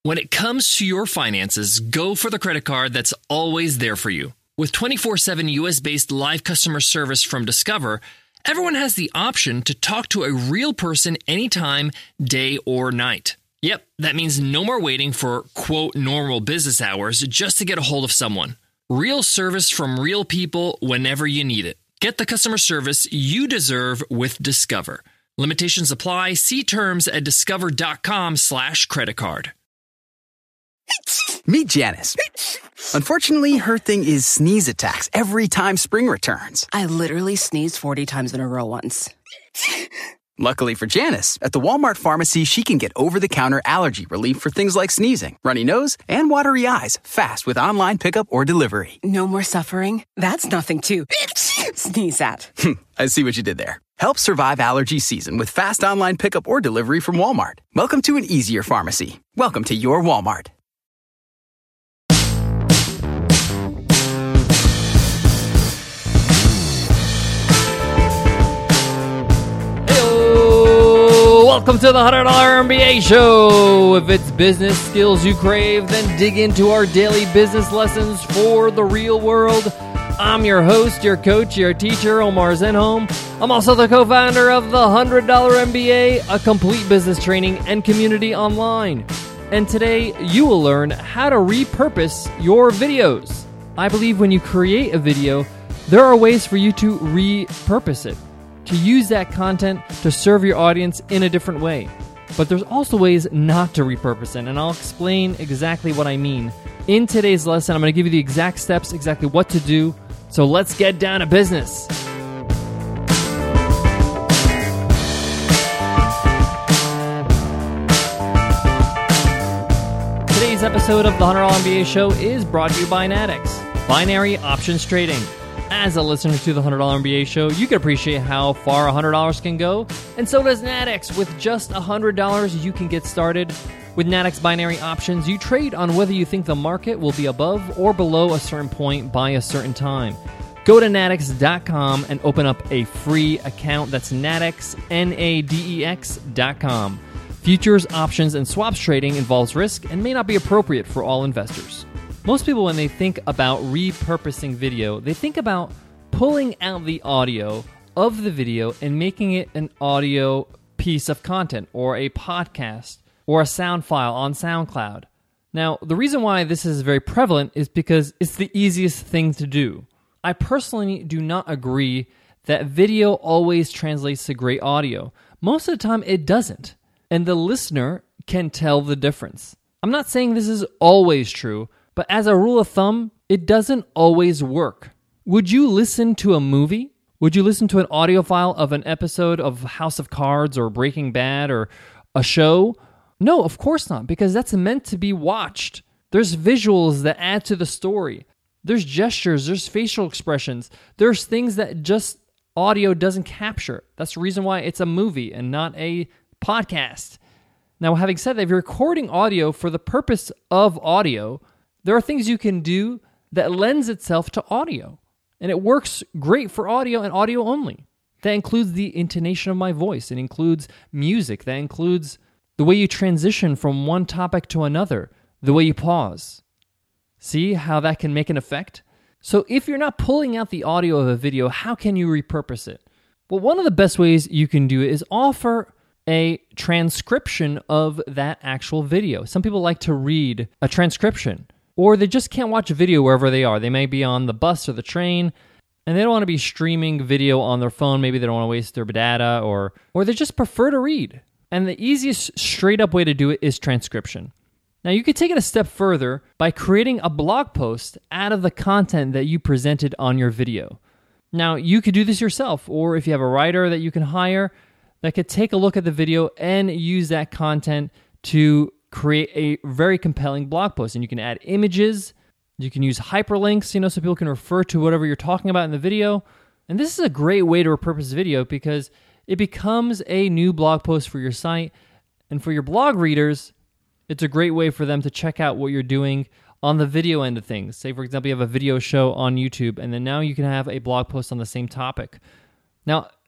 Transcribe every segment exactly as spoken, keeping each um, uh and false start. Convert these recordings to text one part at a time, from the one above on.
When it comes to your finances, go for the credit card that's always there for you. With twenty-four seven U S-based live customer service from Discover, everyone has the option to talk to a real person anytime, day or night. Yep, that means no more waiting for, quote, normal business hours just to get a hold of someone. Real service from real people whenever you need it. Get the customer service you deserve with Discover. Limitations apply. See terms at discover.com slash credit card. Meet Janice. Unfortunately, her thing is sneeze attacks every time spring returns. I literally sneezed forty times in a row once. Luckily for Janice, at the Walmart pharmacy, she can get over-the-counter allergy relief for things like sneezing, runny nose, and watery eyes fast with online pickup or delivery. No more suffering? That's nothing to sneeze at. I see what you did there. Help survive allergy season with fast online pickup or delivery from Walmart. Welcome to an easier pharmacy. Welcome to your Walmart. Welcome to the one hundred dollar M B A Show. If it's business skills you crave, then dig into our daily business lessons for the real world. I'm your host, your coach, your teacher, Omar Zenhom. I'm also the co-founder of the one hundred dollar M B A, a complete business training and community online. And today, you will learn how to repurpose your videos. I believe when you create a video, there are ways for you to repurpose it, to use that content to serve your audience in a different way. But there's also ways not to repurpose it, and I'll explain exactly what I mean. In today's lesson, I'm going to give you the exact steps, exactly what to do. So let's get down to business. Today's episode of the one hundred dollar M B A Show is brought to you by Nadex, Binary Options Trading. As a listener to the one hundred dollar M B A Show, you can appreciate how far one hundred dollars can go, and so does Nadex. With just one hundred dollars, you can get started. With Nadex Binary Options, you trade on whether you think the market will be above or below a certain point by a certain time. Go to nadex dot com and open up a free account. That's Nadex, N A D E X dot com. Futures, options, and swaps trading involves risk and may not be appropriate for all investors. Most people, when they think about repurposing video, they think about pulling out the audio of the video and making it an audio piece of content or a podcast or a sound file on SoundCloud. Now, the reason why this is very prevalent is because it's the easiest thing to do. I personally do not agree that video always translates to great audio. Most of the time, it doesn't, and the listener can tell the difference. I'm not saying this is always true, but as a rule of thumb, it doesn't always work. Would you listen to a movie? Would you listen to an audio file of an episode of House of Cards or Breaking Bad or a show? No, of course not, because that's meant to be watched. There's visuals that add to the story. There's gestures, there's facial expressions. There's things that just audio doesn't capture. That's the reason why it's a movie and not a podcast. Now, having said that, if you're recording audio for the purpose of audio, there are things you can do that lends itself to audio, and it works great for audio and audio only. That includes the intonation of my voice. It includes music. That includes the way you transition from one topic to another, the way you pause. See how that can make an effect? So if you're not pulling out the audio of a video, how can you repurpose it? Well, one of the best ways you can do it is offer a transcription of that actual video. Some people like to read a transcription, or they just can't watch a video wherever they are. They may be on the bus or the train, and they don't want to be streaming video on their phone. Maybe they don't want to waste their data, or or they just prefer to read. And the easiest straight-up way to do it is transcription. Now, you could take it a step further by creating a blog post out of the content that you presented on your video. Now, you could do this yourself, or if you have a writer that you can hire that could take a look at the video and use that content to create a very compelling blog post. And you can add images, you can use hyperlinks, you know, so people can refer to whatever you're talking about in the video. And this is a great way to repurpose video because it becomes a new blog post for your site. And for your blog readers, it's a great way for them to check out what you're doing on the video end of things. Say, for example, you have a video show on YouTube, and then now you can have a blog post on the same topic. Now,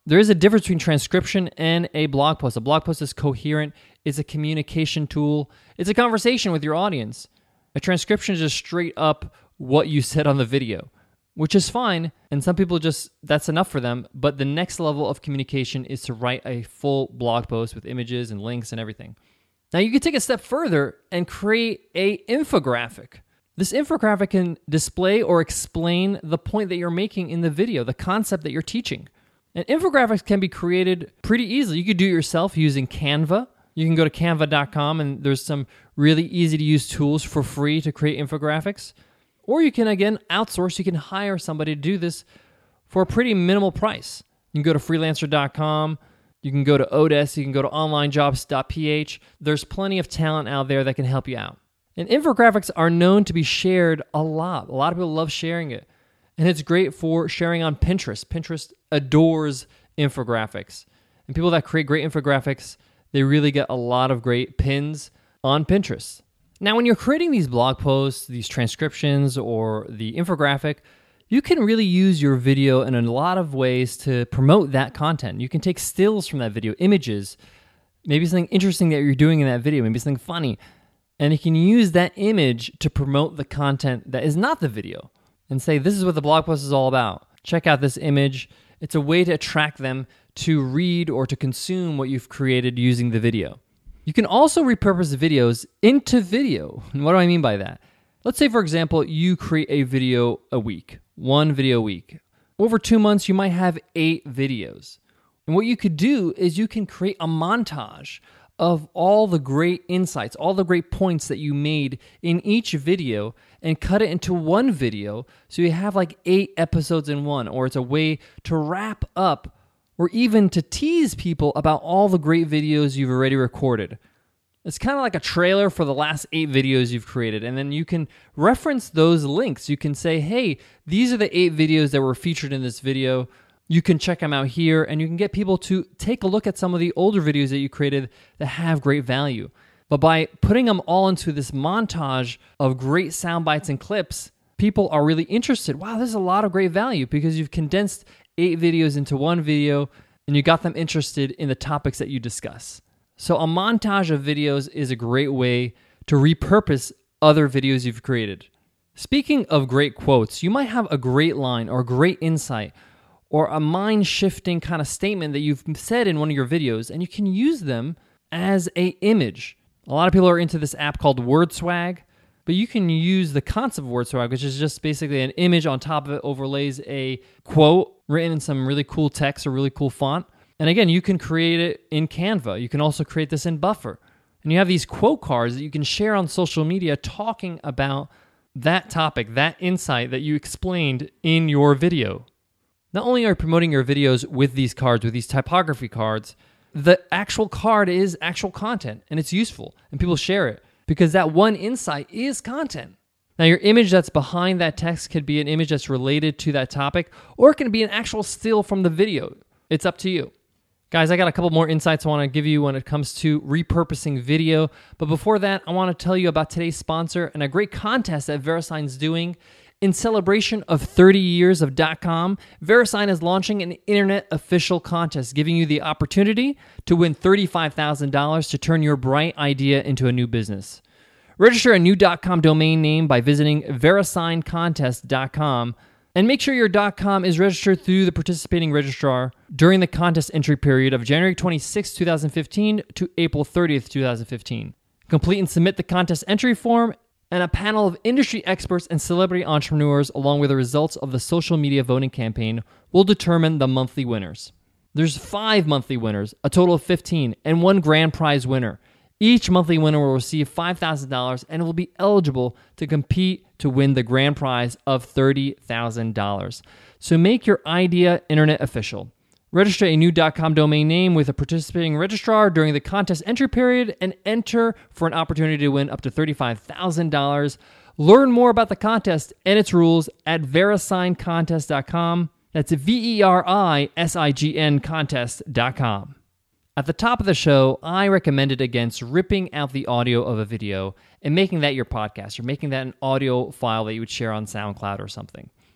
There is a difference between transcription and a blog post. A blog post is coherent, it's a communication tool, it's a conversation with your audience. A transcription is just straight up what you said on the video, which is fine, and some people just, that's enough for them, but the next level of communication is to write a full blog post with images and links and everything. Now you can take a step further and create a infographic. This infographic can display or explain the point that you're making in the video, the concept that you're teaching. And infographics can be created pretty easily. You could do it yourself using Canva. You can go to canva dot com and there's some really easy to use tools for free to create infographics. Or you can, again, outsource. You can hire somebody to do this for a pretty minimal price. You can go to freelancer dot com. You can go to Odesk. You can go to online jobs dot p h. There's plenty of talent out there that can help you out. And infographics are known to be shared a lot. A lot of people love sharing it. And it's great for sharing on Pinterest. Pinterest adores infographics. And people that create great infographics, they really get a lot of great pins on Pinterest. Now, when you're creating these blog posts, these transcriptions, or the infographic, you can really use your video in a lot of ways to promote that content. You can take stills from that video, images, maybe something interesting that you're doing in that video, maybe something funny, and you can use that image to promote the content that is not the video and say, this is what the blog post is all about. Check out this image. It's a way to attract them to read or to consume what you've created using the video. You can also repurpose videos into video. And what do I mean by that? Let's say, for example, you create a video a week, one video a week. Over two months, you might have eight videos. And what you could do is you can create a montage of all the great insights, all the great points that you made in each video and cut it into one video so you have like eight episodes in one, or it's a way to wrap up or even to tease people about all the great videos you've already recorded. It's kind of like a trailer for the last eight videos you've created, and then you can reference those links. You can say, hey, these are the eight videos that were featured in this video. You can check them out here, and you can get people to take a look at some of the older videos that you created that have great value. But by putting them all into this montage of great sound bites and clips, people are really interested. Wow, there's a lot of great value because you've condensed eight videos into one video, and you got them interested in the topics that you discuss. So a montage of videos is a great way to repurpose other videos you've created. Speaking of great quotes, you might have a great line or a great insight or a mind-shifting kind of statement that you've said in one of your videos, and you can use them as an image. A lot of people are into this app called WordSwag, but you can use the concept of WordSwag, which is just basically an image on top of it overlays a quote written in some really cool text or really cool font. And again, you can create it in Canva. You can also create this in Buffer. And you have these quote cards that you can share on social media talking about that topic, that insight that you explained in your video. Not only are you promoting your videos with these cards, with these typography cards, the actual card is actual content and it's useful and people share it because that one insight is content. Now, your image that's behind that text could be an image that's related to that topic, or it can be an actual still from the video. It's up to you. Guys, I got a couple more insights I want to give you when it comes to repurposing video. But before that, I want to tell you about today's sponsor and a great contest that VeriSign's doing. In celebration of thirty years of .com, VeriSign is launching an internet official contest, giving you the opportunity to win thirty-five thousand dollars to turn your bright idea into a new business. Register a new .com domain name by visiting verisign contest dot com and make sure your .com is registered through the participating registrar during the contest entry period of January twenty-sixth, twenty fifteen to April thirtieth, twenty fifteen. Complete and submit the contest entry form, and a panel of industry experts and celebrity entrepreneurs, along with the results of the social media voting campaign, will determine the monthly winners. There's five monthly winners, a total of fifteen, and one grand prize winner. Each monthly winner will receive five thousand dollars and will be eligible to compete to win the grand prize of thirty thousand dollars. So make your idea internet official. Register a new .com domain name with a participating registrar during the contest entry period and enter for an opportunity to win up to thirty-five thousand dollars. Learn more about the contest and its rules at verisign contest dot com. That's V E R I S I G N contest dot com. At the top of the show, I recommended against ripping out the audio of a video and making that your podcast or making that an audio file that you would share on SoundCloud or something.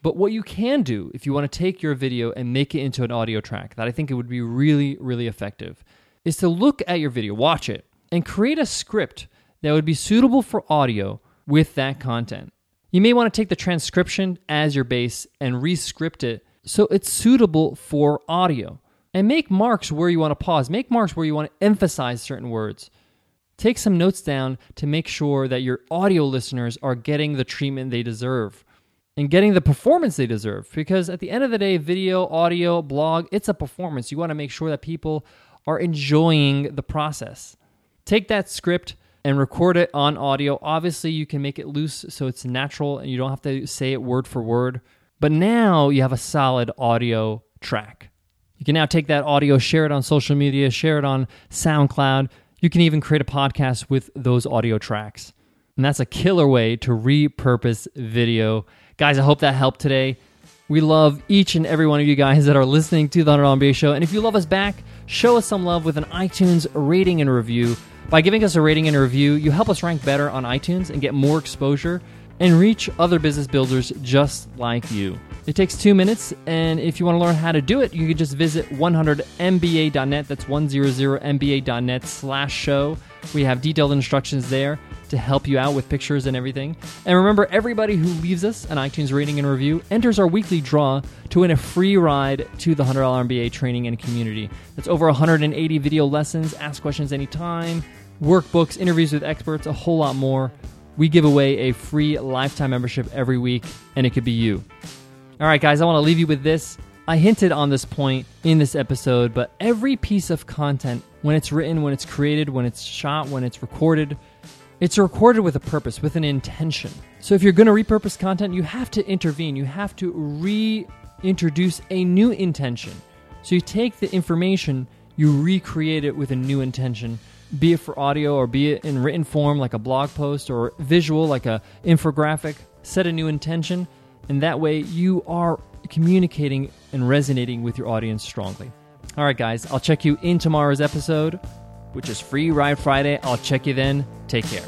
But what you can do if you want to take your video and make it into an audio track, that I think it would be really, really effective, is to look at your video, watch it, and create a script that would be suitable for audio with that content. You may want to take the transcription as your base and re-script it so it's suitable for audio. And make marks where you want to pause. Make marks where you want to emphasize certain words. Take some notes down to make sure that your audio listeners are getting the treatment they deserve and getting the performance they deserve. Because at the end of the day, video, audio, blog, it's a performance. You want to make sure that people are enjoying the process. Take that script and record it on audio. Obviously, you can make it loose so it's natural and you don't have to say it word for word. But now you have a solid audio track. You can now take that audio, share it on social media, share it on SoundCloud. You can even create a podcast with those audio tracks. And that's a killer way to repurpose video. Guys, I hope that helped today. We love each and every one of you guys that are listening to the one hundred dollar M B A Show. And if you love us back, show us some love with an iTunes rating and review. By giving us a rating and a review, you help us rank better on iTunes and get more exposure and reach other business builders just like you. It takes two minutes, and if you want to learn how to do it, you can just visit one hundred M B A dot net. That's one hundred M B A dot net slash show. We have detailed instructions there to help you out with pictures and everything. And remember, everybody who leaves us an iTunes rating and review enters our weekly draw to win a free ride to the one hundred dollar M B A training and community. That's over one hundred eighty video lessons, ask questions anytime, workbooks, interviews with experts, a whole lot more. We give away a free lifetime membership every week, and it could be you. All right, guys, I want to leave you with this. I hinted on this point in this episode, but every piece of content, when it's written, when it's created, when it's shot, when it's recorded, it's recorded with a purpose, with an intention. So if you're going to repurpose content, you have to intervene. You have to reintroduce a new intention. So you take the information, you recreate it with a new intention, be it for audio or be it in written form like a blog post or visual like a infographic. Set a new intention, and that way you are communicating and resonating with your audience strongly. All right, guys, I'll check you in tomorrow's episode, which is Free Ride Friday. I'll check you then. Take care.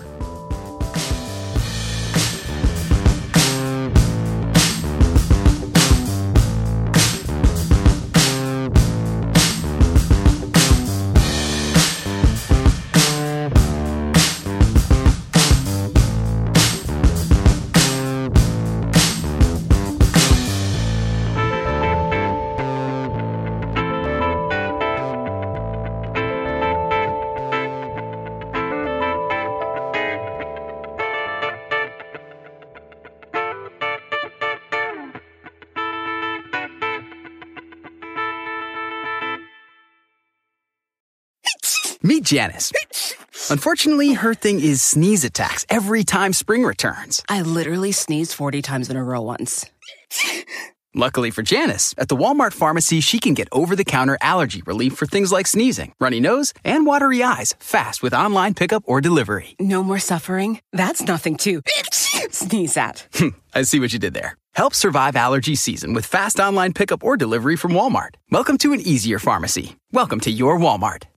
Meet Janice. Unfortunately, her thing is sneeze attacks every time spring returns. I literally sneezed forty times in a row once. Luckily for Janice, at the Walmart pharmacy, she can get over-the-counter allergy relief for things like sneezing, runny nose, and watery eyes fast with online pickup or delivery. No more suffering? That's nothing to sneeze at. I see what you did there. Help survive allergy season with fast online pickup or delivery from Walmart. Welcome to an easier pharmacy. Welcome to your Walmart.